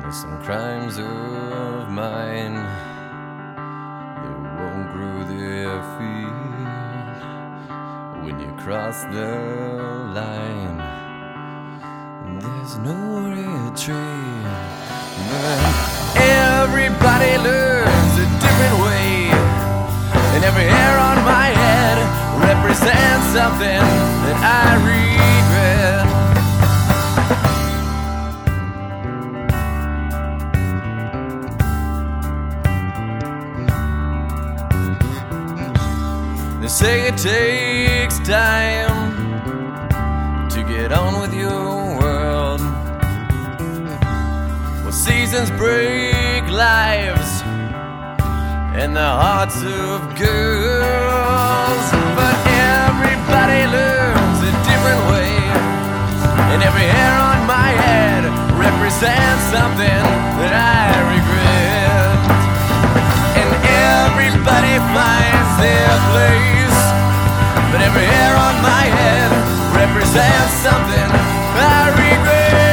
Some crimes of mine that won't grow their feet when you cross the line. There's no retreat. Everybody learns a different way, and every hair on my head represents something that I regret. They say it takes time to get on with your world. Well, seasons break lives and the hearts of girls, but everybody learns a different way, and every hair on my head represents something that I regret. And everybody finds their place, but every hair on my head represents something I regret.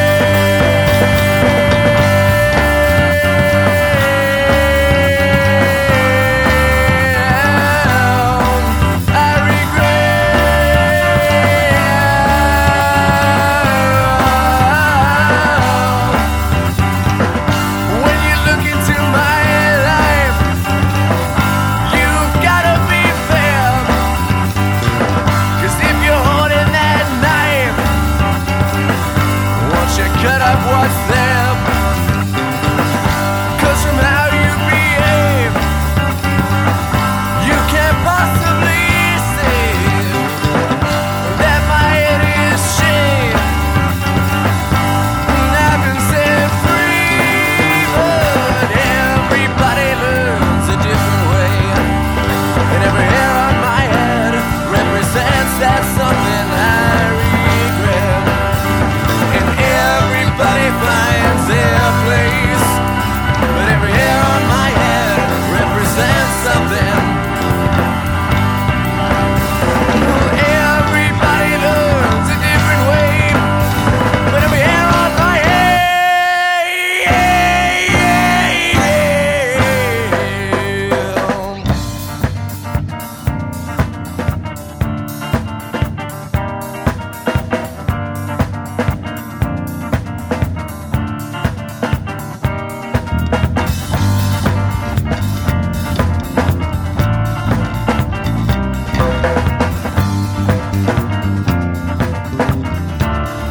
Cut up what's there, 'cause from how you behave, you can't possibly say that my head is shaved and I've been set free. But everybody learns a different way, and every hair on my head represents that something I regret. And everybody finds their place, but every hair on my head represents something. Everybody learns a different way, but every hair on my head.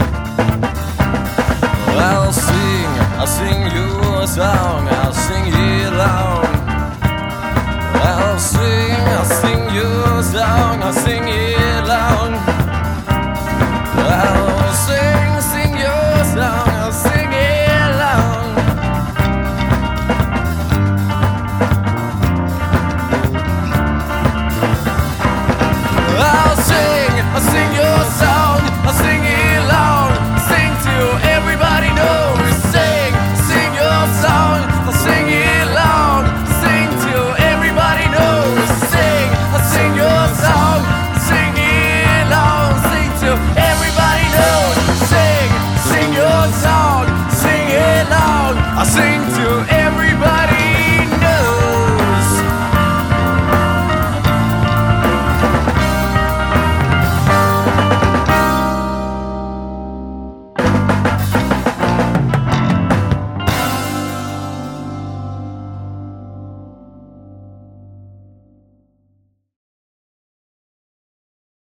I'll sing your song, I'll sing you